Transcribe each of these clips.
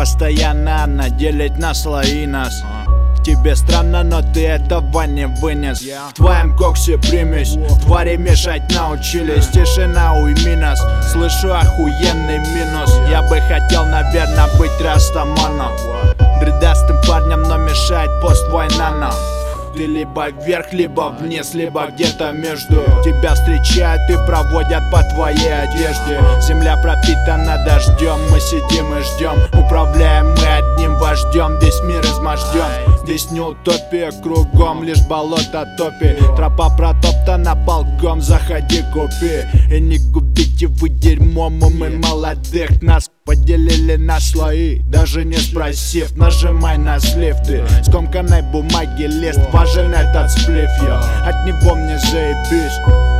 постоянно наделить на слои нас. Тебе странно, но ты этого не вынес. В твоем коксе примесь, твари мешать научились. Тишина, уйми нас, слышу охуенный минус. Я бы хотел, наверное, быть растаманом, бредастым парнем, но мешает пост-война нам. Ты либо вверх, либо вниз, либо где-то между. Тебя встречают и проводят по твоей одежде. Земля пропитана дождем, мы сидим и ждем. Управляем мы одним вождем, весь мир изможден. Здесь не утопия, кругом лишь болото топи. Тропа протоптана полком, заходи купи. И не губите вы дерьмом, мы молодых. Нас поделили на слои, даже не спросив. Нажимай на слив, ты скомканной бумаги лист. Важен этот сплив, я от него мне заебись.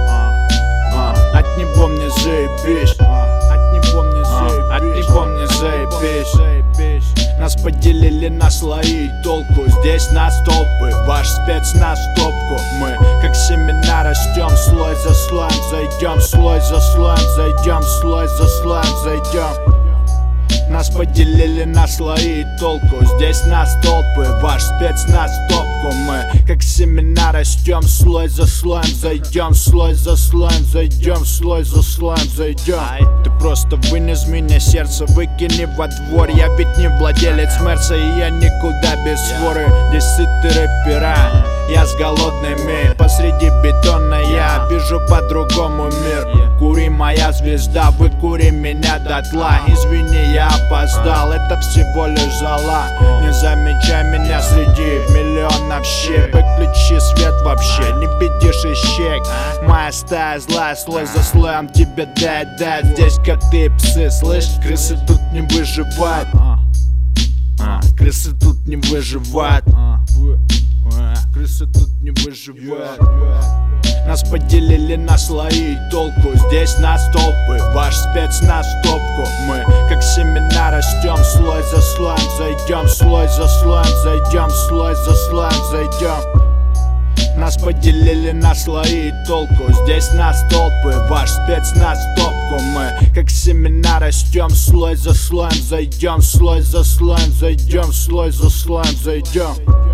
От него мне заебись. От него мне заебись. От него мне заебись. Нас поделили на слои, толку здесь нас толпы. Ваш спецназ в топку. Мы как семена растем, слой за слоем зайдем. Слой за слоем зайдем, слой за слоем зайдем. Нас поделили на слои и толку. Здесь нас толпы, ваш спецназ в топку. Мы как семена растем, слой за слоем зайдем. Слой за слоем зайдем, слой за слоем зайдем. Ты просто вынь из меня сердце, выкини во двор. Я ведь не владелец Мерса, и я никуда без своры. Здесь сытые рэпера, я с голодными. Посреди бетона я вижу по-другому мир. Кури, моя звезда, выкури меня дотла. Извини, я опоздал, это всего лишь зола. Не замечай меня среди миллионов щей. Выключи свет вообще, не бедишь ищек. Моя стая злая, слой за слоем тебе дает. Здесь коты и псы, слышь, крысы тут не выживают. Крысы тут не выживают. Крысы тут не выживают. Нас поделили на слои и толку. Здесь нас толпы, ваш спецназ в топку. Мы как семена растем, слой за слоем зайдем. Слой за слоем зайдем, слой за слоем зайдем. Нас поделили на слои и толку. Здесь нас толпы, ваш спецназ в топку. Мы как семена растем, слой за слоем зайдем. Слой за слоем зайдем, слой за слоем зайдем.